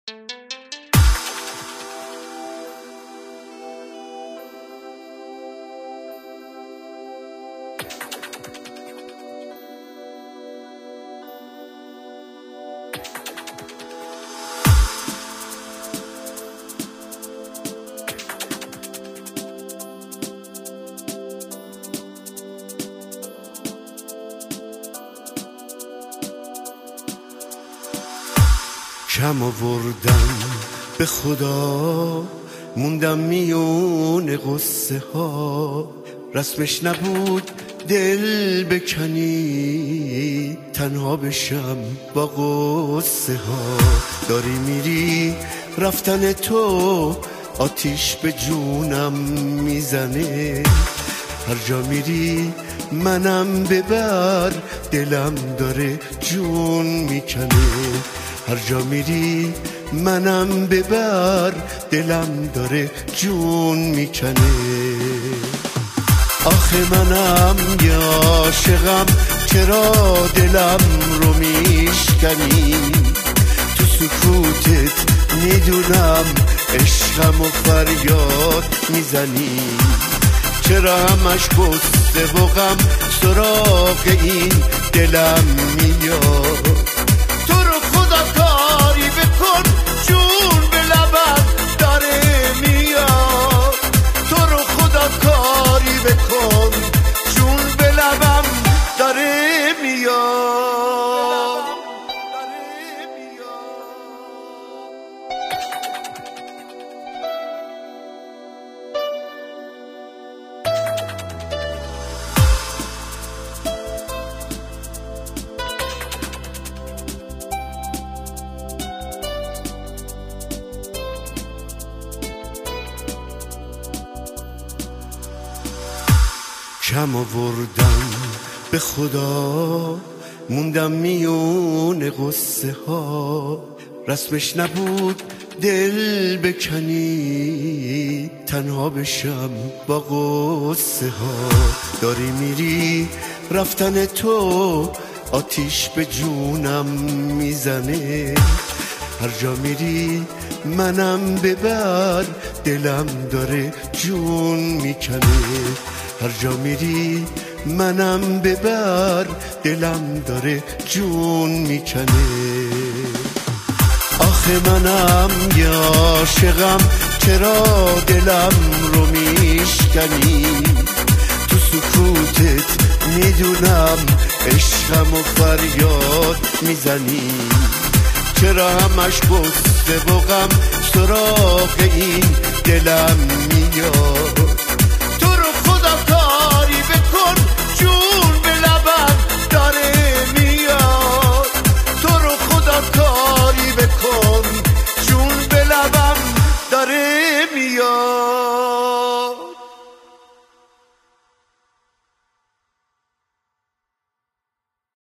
کم آوردم به خدا، موندم میون قصه ها. رسمش نبود دل بکنی، تنها بشم با قصه ها. داری میری، رفتن تو آتیش به جونم میزنه. هر جا میری منم ببر، دلم داره جون میکنه. هر جا میری منم ببر، دلم داره جون میکنه. آخه منم یه عاشقم، چرا دلم رو میشکنی؟ تو سکوتت میدونم عشقم و فریاد میزنی. چرا همش قصه و غم سراغ این دلم میاد؟ تو رو خدا کاری بکن، جون به لبم داره میاد. تو رو خدا کاری بکن، جون به لبم داره میاد. کم آوردم به خدا، موندم میون قصه ها. رسمش نبود دل بکنی، تنها بشم با قصه ها. داری میری، رفتن تو آتیش به جونم میزنه. هر جا میری منم ببر، دلم داره جون میکنه. هر جا میری منم ببر، دلم داره جون میکنه. آخه منم یه عاشقم، چرا دلم رو میشکنی؟ تو سکوتت میدونم عشقم و فریاد میزنی. چرا همش قصه و غم سراغ این دلم میاد؟